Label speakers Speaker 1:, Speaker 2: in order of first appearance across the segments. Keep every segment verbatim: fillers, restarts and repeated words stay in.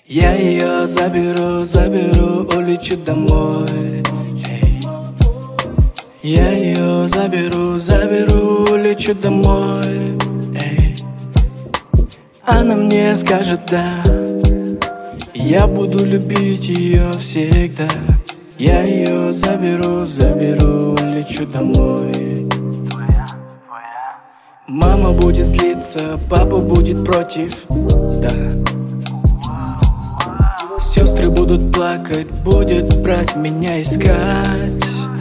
Speaker 1: Я ее заберу, заберу, улечу домой. Эй. Я ее заберу, заберу, улечу домой. Эй. Она мне скажет да, я буду любить ее всегда. Я ее заберу, заберу, улечу домой. Мама будет злиться, папа будет против, да. Сестры будут плакать, будет брать меня искать.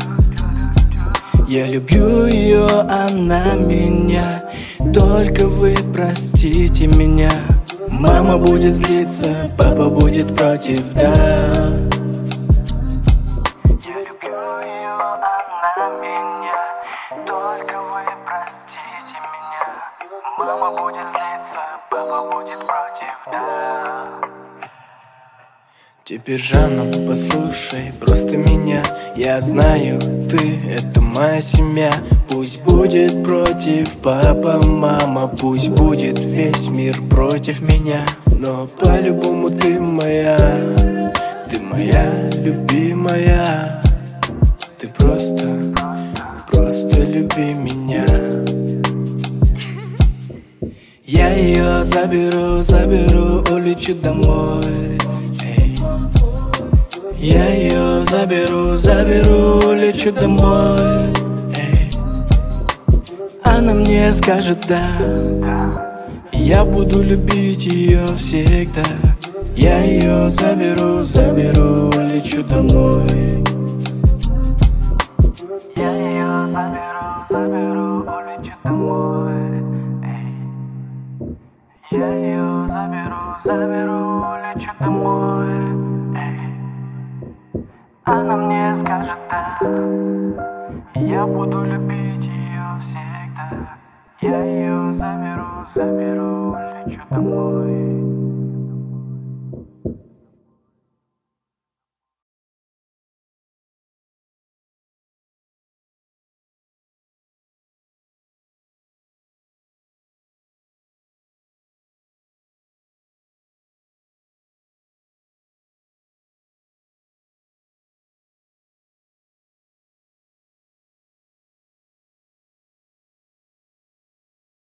Speaker 1: Я люблю ее, она меня, только вы простите меня. Мама будет злиться, папа будет против, да. Я люблю ее, она меня, только вы простите меня. Мама будет злиться, папа будет против, да. Теперь, Жанна, послушай просто меня. Я знаю, ты — это моя семья. Пусть будет против папа, мама, пусть будет весь мир против меня. Но по-любому ты моя, ты моя любимая. Ты просто, просто люби меня. Я ее заберу, заберу, улечу домой. Я ее заберу, заберу, улечу домой. Эй. Она мне скажет да, я буду любить ее всегда. Я ее заберу, заберу, улечу домой. Я ее заберу, заберу, улечу домой. Эй. Я ее заберу, заберу, улечу домой. Она мне скажет да, я буду любить ее всегда. Я ее заберу, заберу, улечу домой.